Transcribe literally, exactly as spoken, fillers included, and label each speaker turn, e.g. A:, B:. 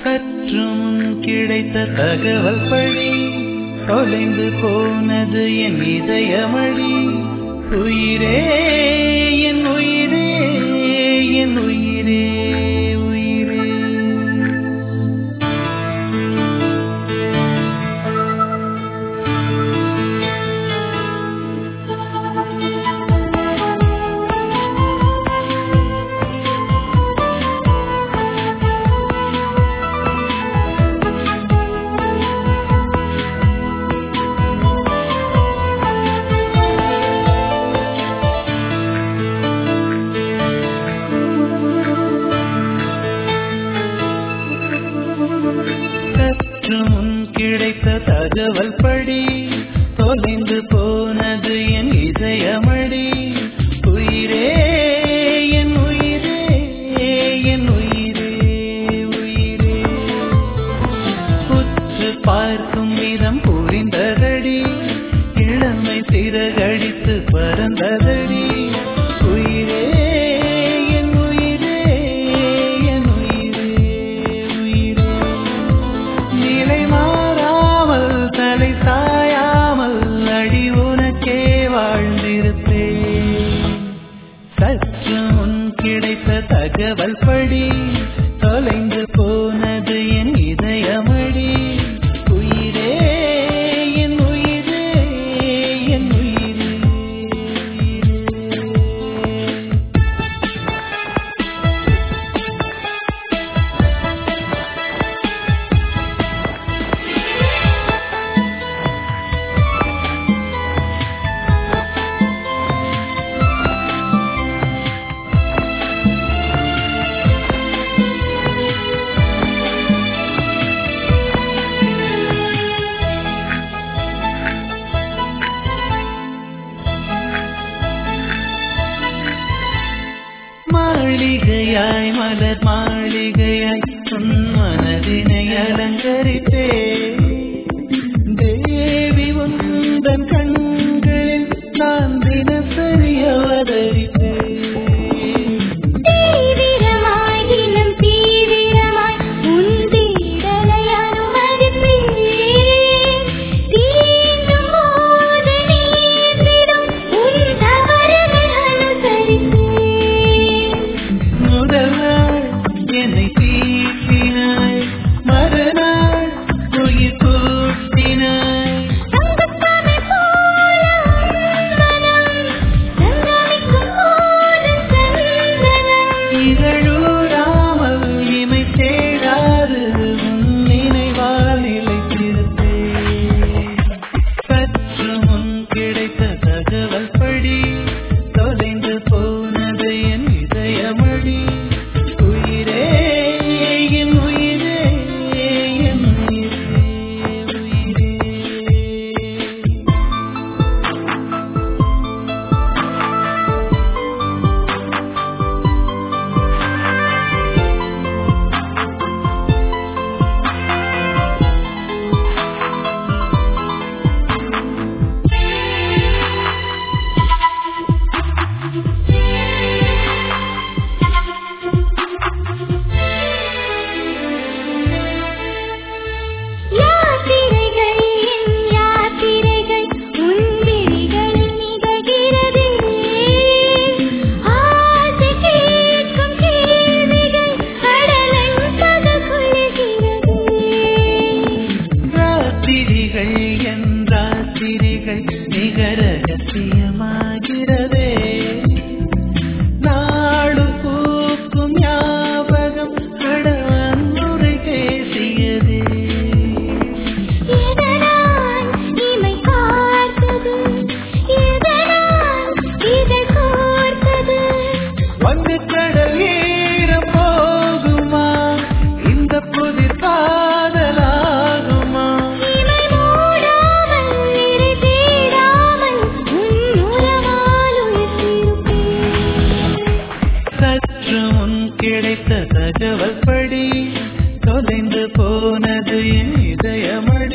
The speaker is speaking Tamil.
A: சற்று முன் கிடைத்த தகவல் படி தொலைந்து போனது என் இதயமடி. உயிரே என் உயிரே என் உயிரே உயிரே. கிடைத்த தகவல் படி தொலைந்து போனது என் இதயமடி. உயிரே என் உயிரே என் உயிரே உயிரே. உற்று பார்க்கும் விதம் புரிந்ததடி, இளமை சிறகடித்து பறந்ததடி. உயிரே என் உயிரே என் உயிரே உயிரே. நிலை தலை சாயாமல் அடி உனக்கே வாழ்ந்திருப்பேன். சற்று முன் கிடைத்த தகவல் படி தொலைந்து போனது என் இதயமடி. உயிரே என் உயிரே என் உயிரே மாளிகையாய் மலர் மாளிகையாய் உன் மனதினை அலங்கரித்தே. தேவி உந்தன் கண்களில் நான் தினசரி அவதரித்தே. என்னை தீட்டினாய், மறுநாள் உயிர் கூட்டினாய். இதழூராமல் இமை தேடாது உன் நினைவால் நிலைத்திருப்பேன். சற்று முன் கிடைத்த தகவல் படி தொலைந்து போனது என் இதயமடி. நிகரகசியமாகிறதே நாடு பூக்கும் ஞாபகம் கடவன் முறை பேசியதே. வந்து கடல் ஏற போகுமா இந்த புதிர் காதலாகுமா? சற்று முன் கிடைத்த தகவல் படி தொலைந்து போனது என் இதயமடி.